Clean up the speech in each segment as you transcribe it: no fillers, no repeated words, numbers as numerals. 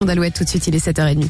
d'Alouette tout de suite, il est 7h30.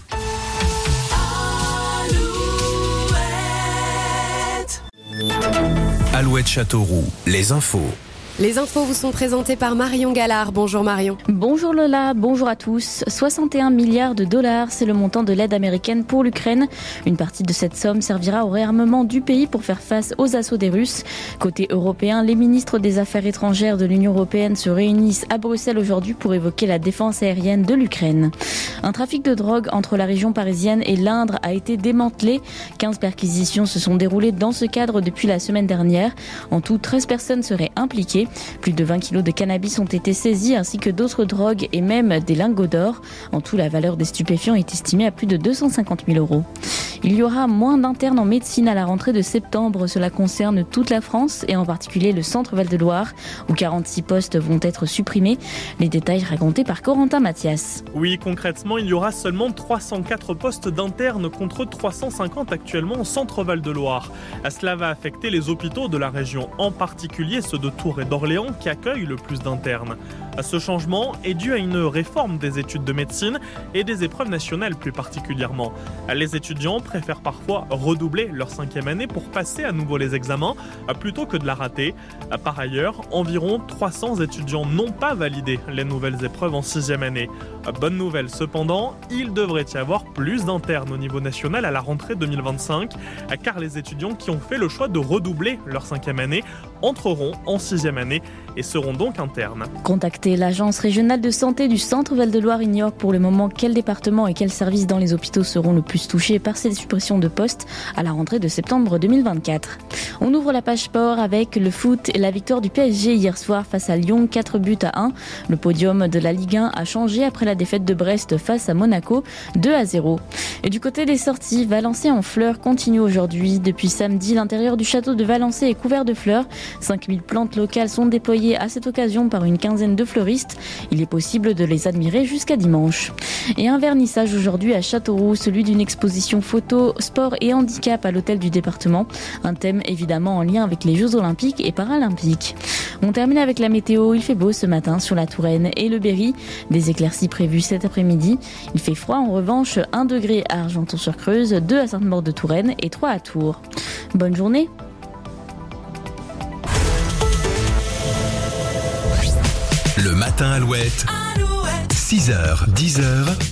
Alouette Châteauroux, les infos. Les infos vous sont présentées par Marion Gallard. Bonjour Marion. Bonjour Lola, bonjour à tous. 61 milliards de dollars, c'est le montant de l'aide américaine pour l'Ukraine. Une partie de cette somme servira au réarmement du pays pour faire face aux assauts des Russes. Côté européen, les ministres des Affaires étrangères de l'Union européenne se réunissent à Bruxelles aujourd'hui pour évoquer la défense aérienne de l'Ukraine. Un trafic de drogue entre la région parisienne et l'Indre a été démantelé. 15 perquisitions se sont déroulées dans ce cadre depuis la semaine dernière. En tout, 13 personnes seraient impliquées. Plus de 20 kilos de cannabis ont été saisis ainsi que d'autres drogues et même des lingots d'or. En tout, la valeur des stupéfiants est estimée à plus de 250 000 €. Il y aura moins d'internes en médecine à la rentrée de septembre. Cela concerne toute la France et en particulier le centre Val-de-Loire où 46 postes vont être supprimés. Les détails racontés par Corentin Mathias. Oui, concrètement, il y aura seulement 304 postes d'internes contre 350 actuellement au centre Val-de-Loire. Cela va affecter les hôpitaux de la région, en particulier ceux de Tours et d'Orléans qui accueillent le plus d'internes. Ce changement est dû à une réforme des études de médecine et des épreuves nationales plus particulièrement. Les étudiants préfèrent parfois redoubler leur 5e année pour passer à nouveau les examens plutôt que de la rater. Par ailleurs, environ 300 étudiants n'ont pas validé les nouvelles épreuves en 6e année. Bonne nouvelle cependant, il devrait y avoir plus d'internes au niveau national à la rentrée 2025 car les étudiants qui ont fait le choix de redoubler leur 5e année entreront en 6e année et seront donc internes. Contactez l'agence régionale de santé du centre Val-de-Loire ignore pour le moment quel département et quels services dans les hôpitaux seront le plus touchés par ces suppressions de postes à la rentrée de septembre 2024. On ouvre la page sport avec le foot et la victoire du PSG hier soir face à Lyon, 4-1. Le podium de la Ligue 1 a changé après la défaite de Brest face à Monaco, 2-0. Et du côté des sorties, Valençay en fleurs continue aujourd'hui. Depuis samedi, l'intérieur du château de Valençay est couvert de fleurs. 5000 plantes locales sont déployées à cette occasion par une quinzaine de fleuristes. Il est possible de les admirer jusqu'à dimanche. Et un vernissage aujourd'hui à Châteauroux, celui d'une exposition photo, sport et handicap à l'hôtel du département. Un thème évidemment en lien avec les Jeux Olympiques et Paralympiques. On termine avec la météo. Il fait beau ce matin sur la Touraine et le Berry. Des éclaircies prévues cet après-midi. Il fait froid en revanche, 1 degré à Argenton-sur-Creuse, 2 à Sainte-Maure-de-Touraine et 3 à Tours. Bonne journée. Le matin Alouette. 6h, 10h.